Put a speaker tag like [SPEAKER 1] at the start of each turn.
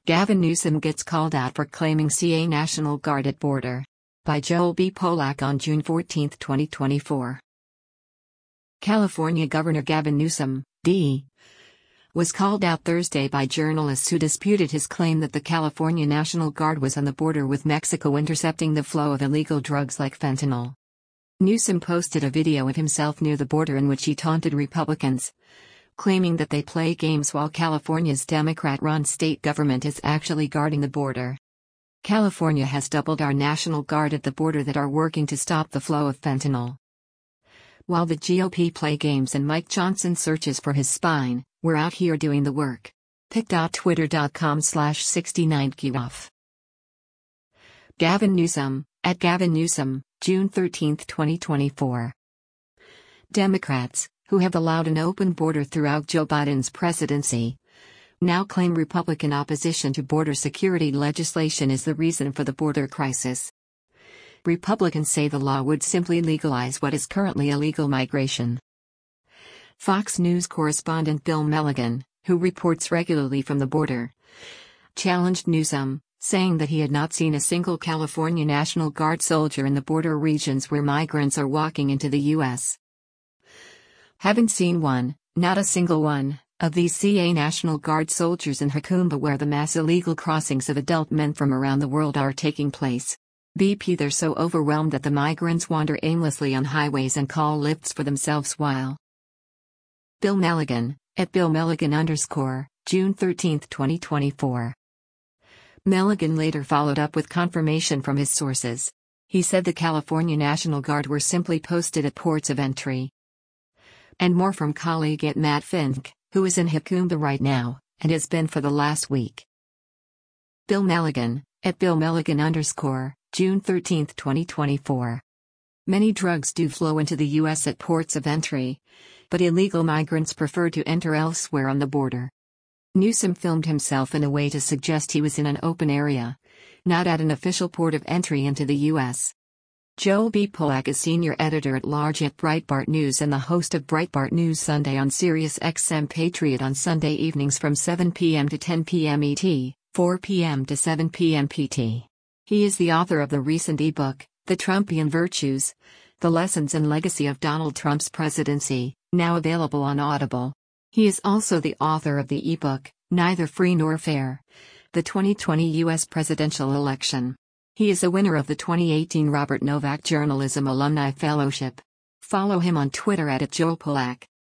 [SPEAKER 1] Gavin Newsom gets called out for claiming CA National Guard at border. By Joel B. Polak on June 14, 2024. California Governor Gavin Newsom, D., was called out Thursday by journalists who disputed his claim that the California National Guard was on the border with Mexico intercepting the flow of illegal drugs like fentanyl. Newsom posted a video of himself near the border in which he taunted Republicans, claiming that they play games while California's Democrat-run state government is actually guarding the border. California has doubled our National Guard at the border that are working to stop the flow of fentanyl. While the GOP play games and Mike Johnson searches for his spine, we're out here doing the work. pic.twitter.com/69qoff. Gavin Newsom, at Gavin Newsom, June 13, 2024. Democrats, who have allowed an open border throughout Joe Biden's presidency, now claim Republican opposition to border security legislation is the reason for the border crisis. Republicans say the law would simply legalize what is currently illegal migration. Fox News correspondent Bill Melligan, who reports regularly from the border, challenged Newsom, saying that he had not seen a single California National Guard soldier in the border regions where migrants are walking into the U.S. Haven't seen one, not a single one, of these CA National Guard soldiers in Jacumba where the mass illegal crossings of adult men from around the world are taking place. BP They're so overwhelmed that the migrants wander aimlessly on highways and call lifts for themselves while. Bill Melligan, at Bill Melligan_, June 13, 2024. Melligan later followed up with confirmation from his sources. He said the California National Guard were simply posted at ports of entry. And more from colleague at Matt Fink, who is in Jacumba right now, and has been for the last week. Bill Melligan, at Bill Melligan_, June 13, 2024. Many drugs do flow into the U.S. at ports of entry, but illegal migrants prefer to enter elsewhere on the border. Newsom filmed himself in a way to suggest he was in an open area, not at an official port of entry into the U.S. Joel B. Polak is senior editor-at-large at Breitbart News and the host of Breitbart News Sunday on SiriusXM Patriot on Sunday evenings from 7 p.m. to 10 p.m. ET, 4 p.m. to 7 p.m. PT. He is the author of the recent ebook, The Trumpian Virtues: The Lessons and Legacy of Donald Trump's Presidency, now available on Audible. He is also the author of the ebook, Neither Free Nor Fair: The 2020 U.S. Presidential Election. He is a winner of the 2018 Robert Novak Journalism Alumni Fellowship. Follow him on Twitter @JoelPolak.